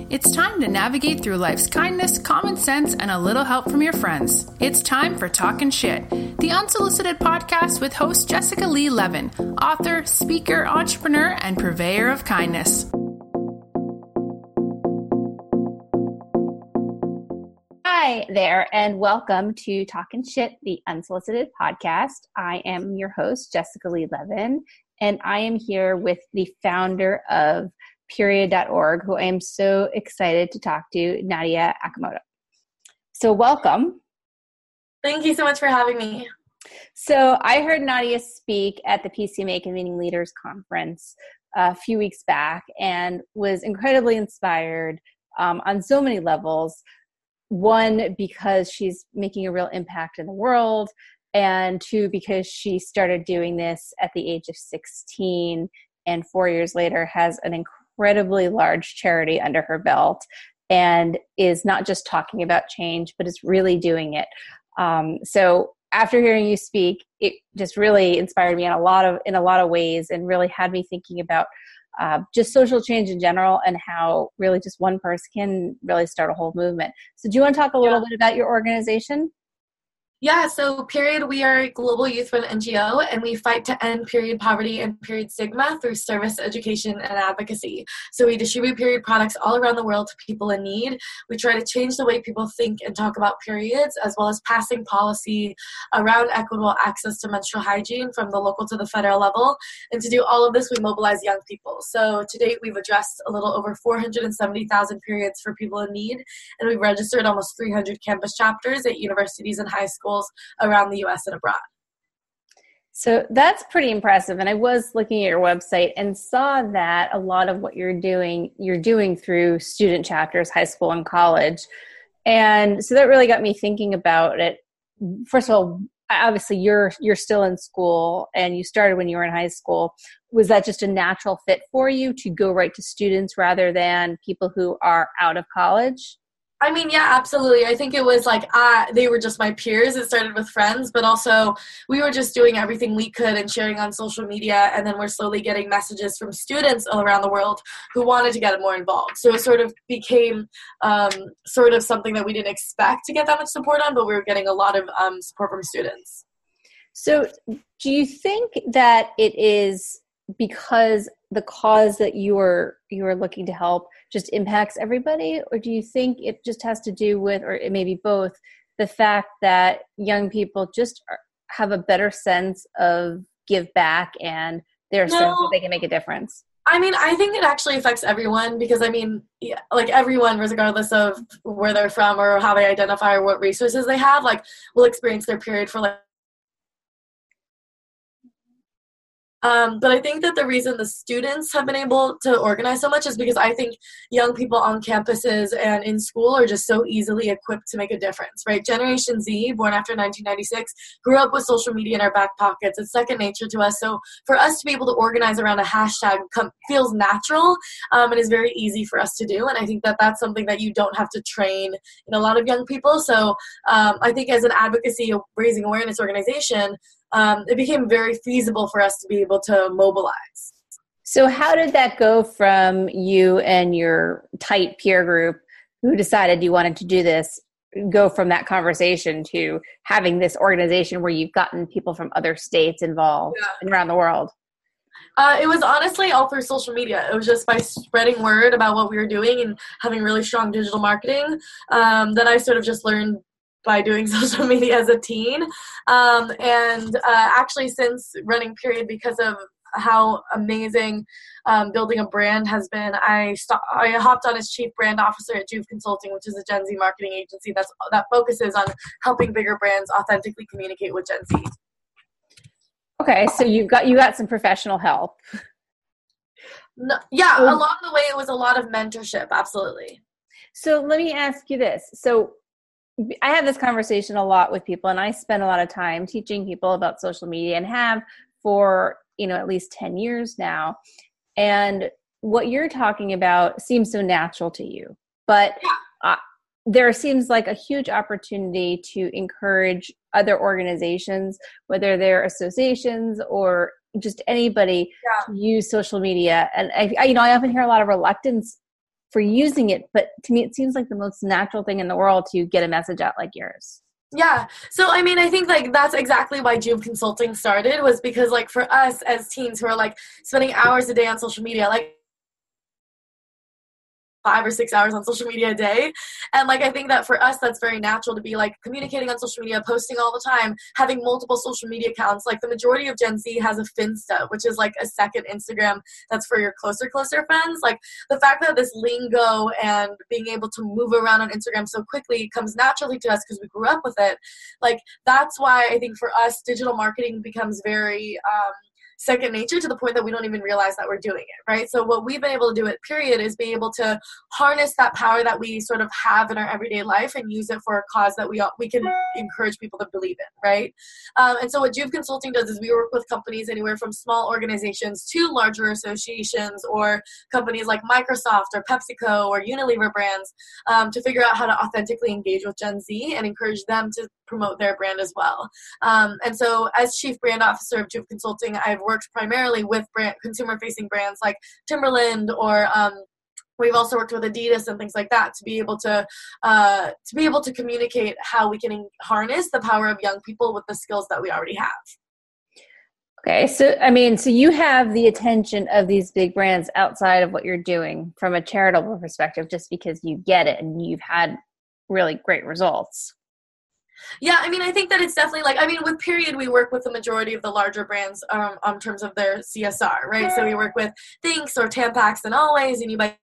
It's time to navigate through life's kindness, common sense, and a little help from your friends. It's time for Talkin' Shit, the unsolicited podcast with host Jessica Lee Levin, author, speaker, entrepreneur, and purveyor of kindness. Hi there, and welcome to Talkin' Shit, the unsolicited podcast. I am your host, Jessica Lee Levin, and I am here with the founder of Period.org, who I am so excited to talk to, Nadia Akamoto. So welcome. Thank you so much for having me. So I heard Nadia speak at the PCMA Convening Leaders Conference a few weeks back and was incredibly inspired on so many levels. One, because she's making a real impact in the world, and two, because she started doing this at the age of 16 and 4 years later has an incredibly large charity under her belt and is not just talking about change, but is really doing it. So after hearing you speak, it just really inspired me in a lot of ways and really had me thinking about just social change in general and how really just one person can really start a whole movement. So do you want to talk a little bit about your organization? Yeah, so Period, we are a global youth-run NGO, and we fight to end period poverty and period stigma through service, education, and advocacy. So we distribute period products all around the world to people in need. We try to change the way people think and talk about periods, as well as passing policy around equitable access to menstrual hygiene from the local to the federal level. And to do all of this, we mobilize young people. So to date, we've addressed a little over 470,000 periods for people in need, and we've registered almost 300 campus chapters at universities and high schools around the U.S. and abroad. So that's pretty impressive. And I was looking at your website and saw that a lot of what you're doing through student chapters, high school and college. And so that really got me thinking about it. First of all, obviously you're still in school and you started when you were in high school. Was that just a natural fit for you to go right to students rather than people who are out of college? I mean, yeah, absolutely. I think it was like they were just my peers. It started with friends, but also we were just doing everything we could and sharing on social media. And then we're slowly getting messages from students all around the world who wanted to get more involved. So it sort of became sort of something that we didn't expect to get that much support on, but we were getting a lot of support from students. So do you think that it is because the cause that you are looking to help just impacts everybody, or do you think it just has to do with, or it may be both, the fact that young people just have a better sense of give back and their sense that they can make a difference? I mean, I think it actually affects everyone because, I mean, yeah, like everyone, regardless of where they're from or how they identify or what resources they have, like will experience their period for like. But I think that the reason the students have been able to organize so much is because I think young people on campuses and in school are just so easily equipped to make a difference, right? Generation Z, born after 1996, grew up with social media in our back pockets. It's second nature to us. So for us to be able to organize around a hashtag feels natural and is very easy for us to do. And I think that that's something that you don't have to train in a lot of young people. So I think as an advocacy, raising awareness organization, it became very feasible for us to be able to mobilize. So how did that go from you and your tight peer group who decided you wanted to do this, go from that conversation to having this organization where you've gotten people from other states involved around the world? It was honestly all through social media. It was just by spreading word about what we were doing and having really strong digital marketing that I sort of just learned by doing social media as a teen. Actually since running Period, because of how amazing building a brand has been, I hopped on as chief brand officer at Juve Consulting, which is a Gen Z marketing agency that focuses on helping bigger brands authentically communicate with Gen Z. Okay, so you got some professional help. No, yeah, along the way it was a lot of mentorship, absolutely. So let me ask you this. So I have this conversation a lot with people, and I spend a lot of time teaching people about social media and have for, at least 10 years now. And what you're talking about seems so natural to you, but there seems like a huge opportunity to encourage other organizations, whether they're associations or just anybody, to use social media. And I often hear a lot of reluctance for using it, but to me, it seems like the most natural thing in the world to get a message out like yours. Yeah. So, I mean, I think like that's exactly why Juve Consulting started, was because like for us as teens who are like spending hours a day on social media, like 5 or 6 hours on social media a day. And like, I think that for us, that's very natural to be like communicating on social media, posting all the time, having multiple social media accounts. Like the majority of Gen Z has a Finsta, which is like a second Instagram that's for your closer friends. Like the fact that this lingo and being able to move around on Instagram so quickly comes naturally to us because we grew up with it. Like that's why I think for us, digital marketing becomes very, second nature, to the point that we don't even realize that we're doing it, right? So what we've been able to do at Period is be able to harness that power that we sort of have in our everyday life and use it for a cause that we can encourage people to believe in, right? And so what Juve Consulting does is we work with companies anywhere from small organizations to larger associations or companies like Microsoft or PepsiCo or Unilever brands to figure out how to authentically engage with Gen Z and encourage them to promote their brand as well. And so as Chief Brand Officer of Juve Consulting, I've worked primarily with consumer-facing brands like Timberland, or we've also worked with Adidas and things like that to be able to communicate how we can harness the power of young people with the skills that we already have. Okay, so you have the attention of these big brands outside of what you're doing from a charitable perspective, just because you get it and you've had really great results. Yeah, I mean, I think that it's definitely like, I mean, with Period, we work with the majority of the larger brands in terms of their CSR, right? So we work with Thinx or Tampax and Always, and you might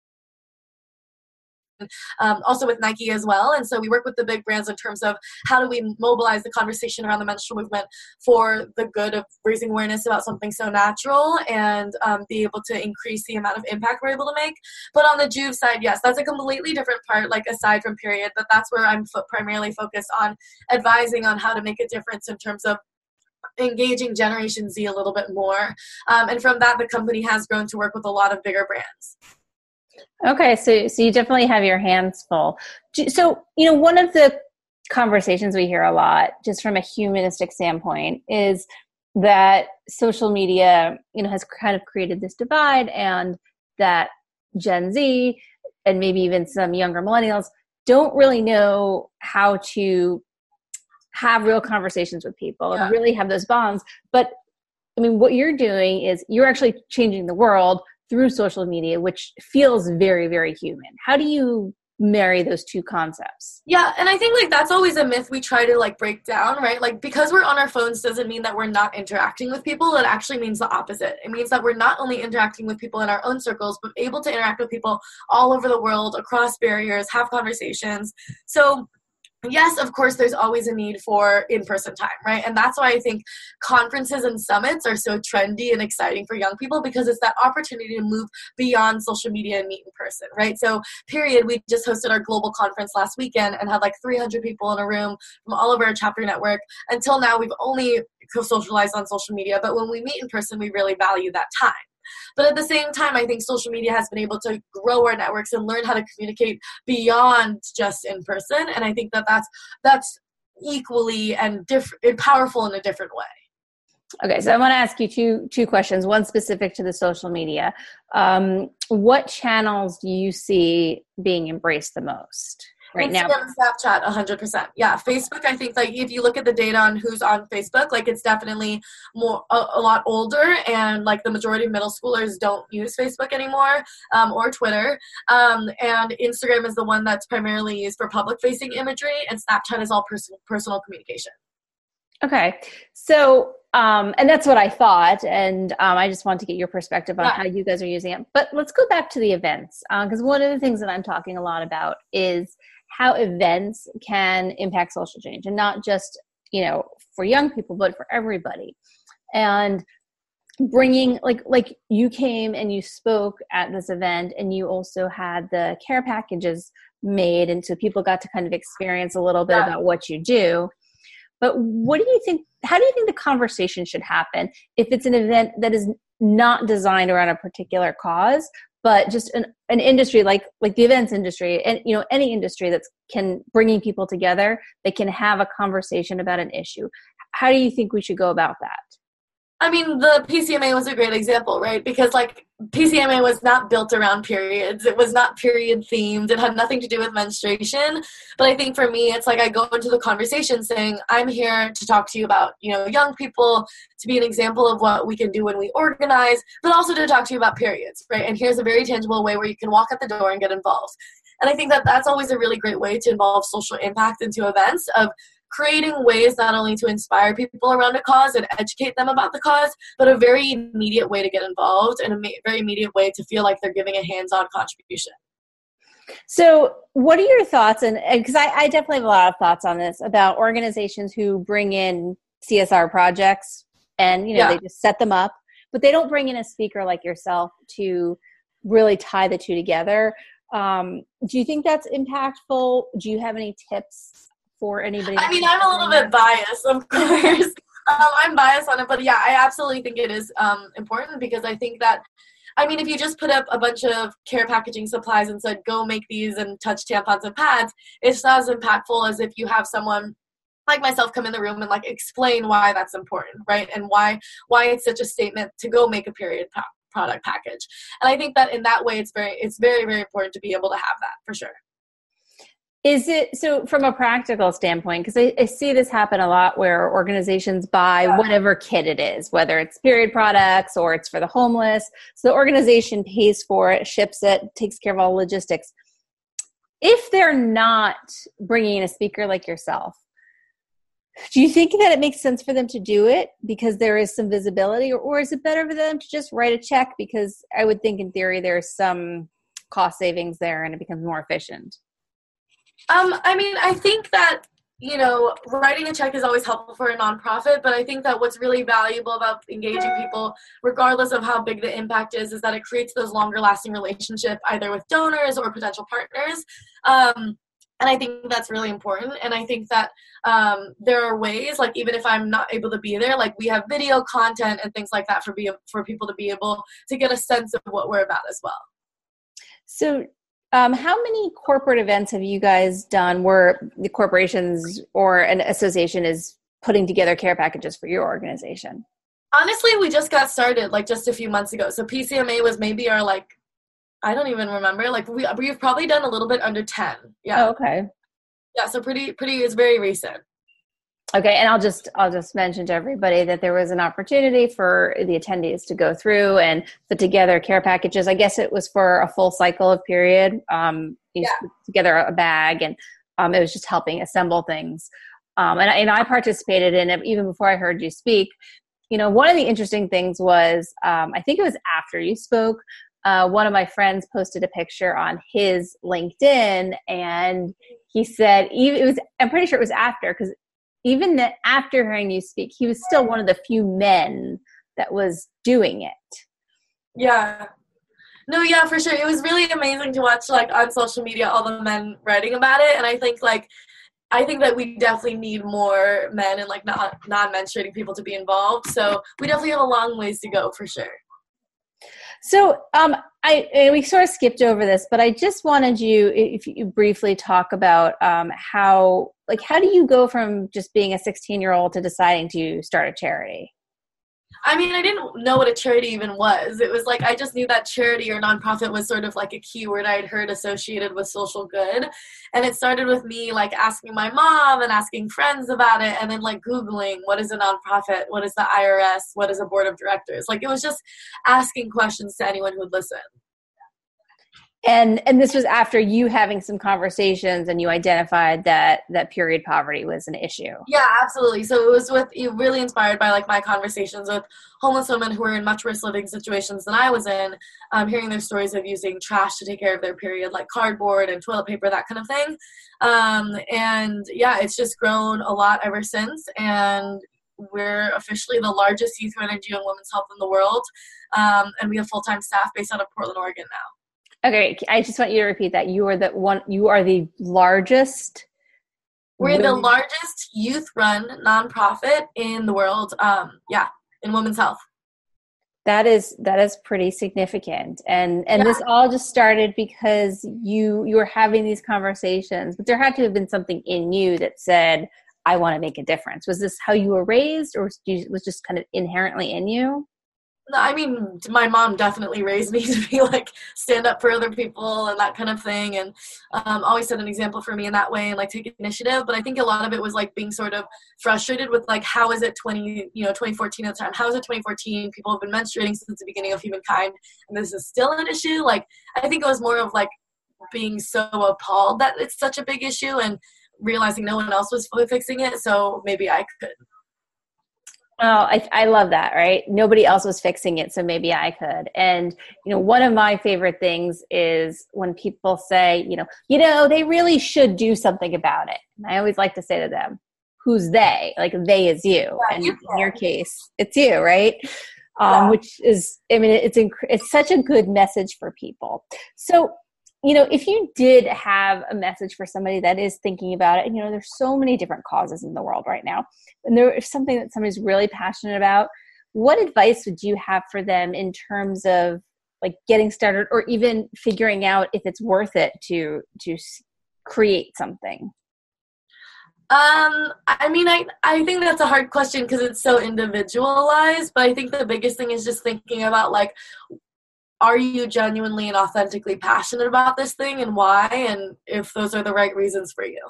also with Nike as well. And so we work with the big brands in terms of how do we mobilize the conversation around the menstrual movement for the good of raising awareness about something so natural and be able to increase the amount of impact we're able to make. But on the Juve side, yes, that's a completely different part, like aside from Period, but that's where I'm primarily focused on advising on how to make a difference in terms of engaging Generation Z a little bit more. And from that, the company has grown to work with a lot of bigger brands. Okay, so you definitely have your hands full. So, one of the conversations we hear a lot, just from a humanistic standpoint, is that social media, has kind of created this divide, and that Gen Z and maybe even some younger millennials don't really know how to have real conversations with people and really have those bonds. But I mean, what you're doing is you're actually changing the world through social media, which feels very, very human. How do you marry those two concepts? Yeah, and I think like that's always a myth we try to like break down, right? Like because we're on our phones doesn't mean that we're not interacting with people. It actually means the opposite. It means that we're not only interacting with people in our own circles, but able to interact with people all over the world, across barriers, have conversations. So yes, of course, there's always a need for in-person time, right? And that's why I think conferences and summits are so trendy and exciting for young people, because it's that opportunity to move beyond social media and meet in person, right? So Period, we just hosted our global conference last weekend and had like 300 people in a room from all over our chapter network. Until now, we've only socialized on social media, but when we meet in person, we really value that time. But at the same time, I think social media has been able to grow our networks and learn how to communicate beyond just in person. And I think that that's equally and powerful in a different way. Okay, so I want to ask you two questions, one specific to the social media. What channels do you see being embraced the most right now? Snapchat, 100%. Yeah, Facebook, I think like if you look at the data on who's on Facebook, like it's definitely more a lot older, and like the majority of middle schoolers don't use Facebook anymore, or Twitter. And Instagram is the one that's primarily used for public-facing imagery, and Snapchat is all personal communication. Okay, so and that's what I thought, and I just want to get your perspective on how you guys are using it. But let's go back to the events, because one of the things that I'm talking a lot about is how events can impact social change, and not just for young people, but for everybody. And bringing like you came and you spoke at this event, and you also had the care packages made, and so people got to kind of experience a little bit about what you do. But what do you think? How do you think the conversation should happen if it's an event that is not designed around a particular cause, but just an industry like the events industry, and any industry that's bringing people together, they can have a conversation about an issue? How do you think we should go about that? I mean, the PCMA was a great example, right? Because like PCMA was not built around periods. It was not period themed. It had nothing to do with menstruation. But I think for me, it's like I go into the conversation saying, I'm here to talk to you about, young people, to be an example of what we can do when we organize, but also to talk to you about periods, right? And here's a very tangible way where you can walk out the door and get involved. And I think that that's always a really great way to involve social impact into events, of creating ways not only to inspire people around a cause and educate them about the cause, but a very immediate way to get involved and a very immediate way to feel like they're giving a hands-on contribution. So what are your thoughts, and because I definitely have a lot of thoughts on this, about organizations who bring in CSR projects and, they just set them up, but they don't bring in a speaker like yourself to really tie the two together. Do you think that's impactful? Do you have any tips for anybody? I mean, I'm a little bit biased, of course. I'm biased on it, but yeah, I absolutely think it is important, because I think that, if you just put up a bunch of care packaging supplies and said, go make these and touch tampons and pads, it's not as impactful as if you have someone like myself come in the room and like explain why that's important, right? And why it's such a statement to go make a period product package. And I think that in that way, it's very, very important to be able to have that, for sure. Is it, so from a practical standpoint, because I see this happen a lot where organizations buy whatever kit it is, whether it's period products or it's for the homeless. So the organization pays for it, ships it, takes care of all the logistics. If they're not bringing in a speaker like yourself, do you think that it makes sense for them to do it because there is some visibility, or is it better for them to just write a check? Because I would think in theory there's some cost savings there and it becomes more efficient. I think that, writing a check is always helpful for a nonprofit, but I think that what's really valuable about engaging people, regardless of how big the impact is that it creates those longer lasting relationships, either with donors or potential partners. And I think that's really important. And I think that there are ways, like even if I'm not able to be there, like we have video content and things like that for people to be able to get a sense of what we're about as well. So how many corporate events have you guys done where the corporations or an association is putting together care packages for your organization? Honestly, we just got started like just a few months ago. So PCMA was maybe our I don't even remember. We've probably done a little bit under 10. Yeah. Oh, okay. Yeah. So pretty. It's very recent. Okay, and I'll just mention to everybody that there was an opportunity for the attendees to go through and put together care packages. I guess it was for a full cycle of period. Put together a bag, and it was just helping assemble things. And I participated in it even before I heard you speak. One of the interesting things was, I think it was after you spoke, one of my friends posted a picture on his LinkedIn, and he said, I'm pretty sure it was after, because even after hearing you speak, he was still one of the few men that was doing it. Yeah. No, yeah, for sure. It was really amazing to watch, on social media, all the men writing about it. And I think, that we definitely need more men and, non-menstruating people to be involved. So we definitely have a long ways to go, for sure. So we sort of skipped over this, but I just wanted you, if you briefly talk about how do you go from just being a 16-year-old to deciding to start a charity? I didn't know what a charity even was. It was I just knew that charity or nonprofit was sort of a keyword I'd heard associated with social good. And it started with me asking my mom and asking friends about it, and then Googling, what is a nonprofit? What is the IRS? What is a board of directors? It was just asking questions to anyone who would listen. And this was after you having some conversations and you identified that period poverty was an issue. Yeah, absolutely. So it was really inspired by my conversations with homeless women who were in much worse living situations than I was in, hearing their stories of using trash to take care of their period, like cardboard and toilet paper, that kind of thing. And yeah, it's just grown a lot ever since. And we're officially the largest youth energy and women's health in the world. And we have full-time staff based out of Portland, Oregon now. Okay, I just want you to repeat that. You are the largest. We're the largest youth-run nonprofit in the world. In women's health. That is pretty significant, and this all just started because you were having these conversations, but there had to have been something in you that said, I want to make a difference? Was this how you were raised, or was just kind of inherently in you? No, I mean, my mom definitely raised me to be like stand up for other people and that kind of thing, and always set an example for me in that way and like take initiative. But I think a lot of it was like being sort of frustrated with like, how is it 2014 at the time? How is it 2014? People have been menstruating since the beginning of humankind, and this is still an issue. Like, I think it was more of like being so appalled that it's such a big issue and realizing no one else was fixing it, so maybe I could. Oh, I love that, right? Nobody else was fixing it, so maybe I could. And, one of my favorite things is when people say, they really should do something about it. And I always like to say to them, who's they? Like, they is you. Yeah, and in your case, it's you, right? Yeah. Which is, it's such a good message for people. So, if you did have a message for somebody that is thinking about it, there's so many different causes in the world right now, and there is something that somebody's really passionate about, what advice would you have for them in terms of like getting started, or even figuring out if it's worth it to create something? I think that's a hard question because it's so individualized, but I think the biggest thing is just thinking about like, are you genuinely and authentically passionate about this thing, and why, and if those are the right reasons for you.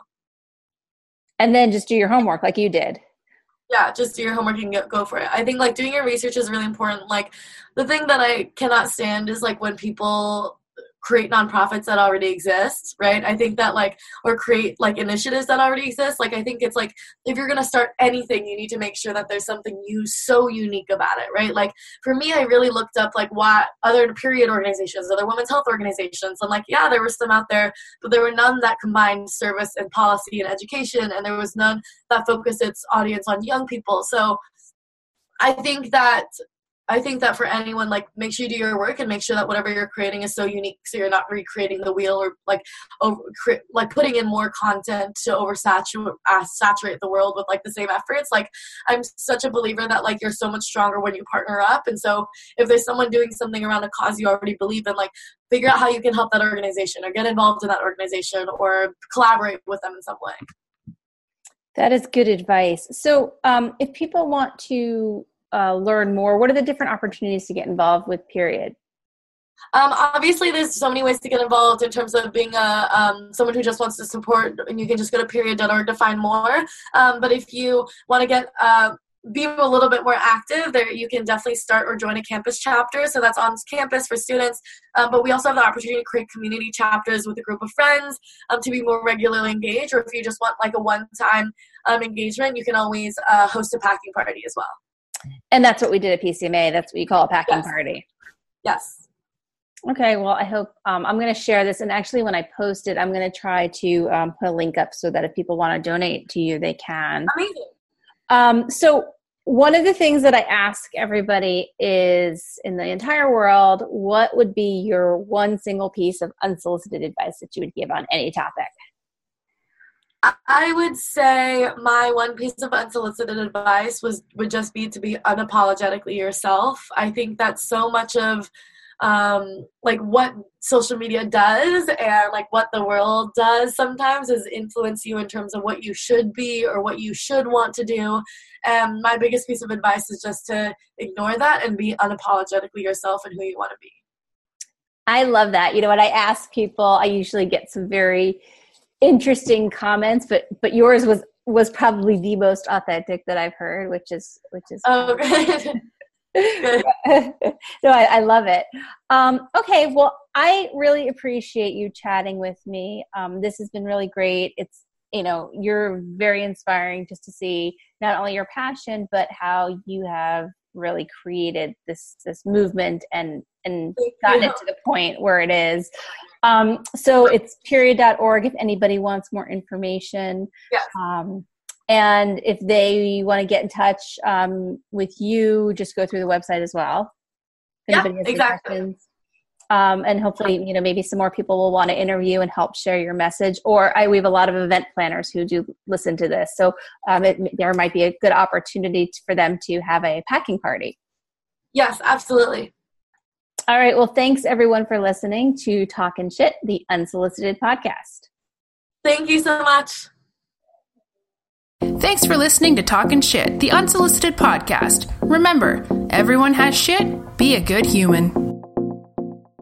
And then just do your homework like you did. Yeah, just do your homework and go for it. I think like doing your research is really important. Like, the thing that I cannot stand is like when people create nonprofits that already exist, right? I think that like, or create like initiatives that already exist. Like, I think it's like, if you're going to start anything, you need to make sure that there's something so unique about it, right? Like, for me, I really looked up like what other period organizations, other women's health organizations. I'm like, yeah, there were some out there, but there were none that combined service and policy and education. And there was none that focused its audience on young people. So I think that for anyone, like, make sure you do your work and make sure that whatever you're creating is so unique, so you're not recreating the wheel or like putting in more content to saturate the world with like the same efforts. Like, I'm such a believer that like you're so much stronger when you partner up. And so if there's someone doing something around a cause you already believe in, like, figure out how you can help that organization or get involved in that organization or collaborate with them in some way. That is good advice. So if people want to learn more, what are the different opportunities to get involved with Period? Obviously, there's so many ways to get involved in terms of being someone who just wants to support, and you can just go to period.org to find more. But if you want to be a little bit more active, there you can definitely start or join a campus chapter. So that's on campus for students. But we also have the opportunity to create community chapters with a group of friends to be more regularly engaged. Or if you just want like a one-time engagement, you can always host a packing party as well. And that's what we did at PCMA. That's what you call a packing party. Yes. Okay. Well, I hope I'm going to share this. And actually, when I post it, I'm going to try to put a link up so that if people want to donate to you, they can. Amazing. So one of the things that I ask everybody is, in the entire world, what would be your one single piece of unsolicited advice that you would give on any topic? I would say my one piece of unsolicited advice would just be to be unapologetically yourself. I think that so much of like what social media does and like what the world does sometimes is influence you in terms of what you should be or what you should want to do. And my biggest piece of advice is just to ignore that and be unapologetically yourself and who you want to be. I love that. You know, when I ask people, I usually get some very interesting comments, but yours was probably the most authentic that I've heard, which is oh, good. Good. No, I love it. Okay, well, I really appreciate you chatting with me. This has been really great. It's, you're very inspiring just to see not only your passion, but how you have really created this movement and gotten it to the point where it is. So it's period.org if anybody wants more information. Yes. And if they want to get in touch with you, just go through the website as well. Yeah, exactly. And hopefully, maybe some more people will want to interview and help share your message. Or we have a lot of event planners who do listen to this. So there might be a good opportunity for them to have a packing party. Yes, absolutely. All right. Well, thanks everyone for listening to Talkin' Shit, the Unsolicited podcast. Thank you so much. Thanks for listening to Talkin' Shit, the unsolicited podcast. Remember, everyone has shit. Be a good human.